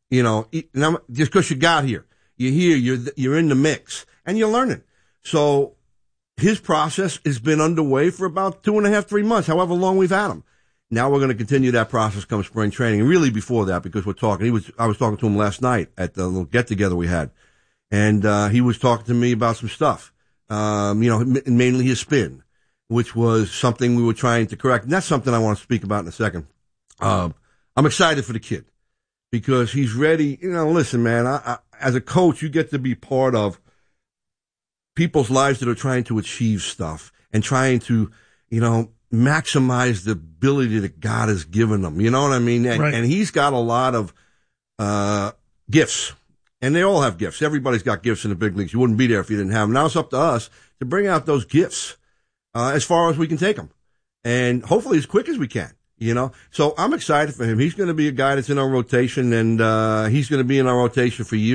just because you got here. You're here, you're in the mix, and you're learning. So his process has been underway for about 2.5, 3 months, however long we've had him. Now we're going to continue that process come spring training, and really before that, because we're talking. I was talking to him last night at the little get-together we had, and he was talking to me about some stuff, mainly his spin, which was something we were trying to correct, and that's something I want to speak about in a second. I'm excited for the kid because he's ready. Listen, man, I, as a coach, you get to be part of people's lives that are trying to achieve stuff and trying to, maximize the ability that God has given them. You know what I mean? And, right. And he's got a lot of gifts, and they all have gifts. Everybody's got gifts in the big leagues. You wouldn't be there if you didn't have them. Now it's up to us to bring out those gifts as far as we can take them, and hopefully as quick as we can. So I'm excited for him. He's going to be a guy that's in our rotation, and he's going to be in our rotation for years.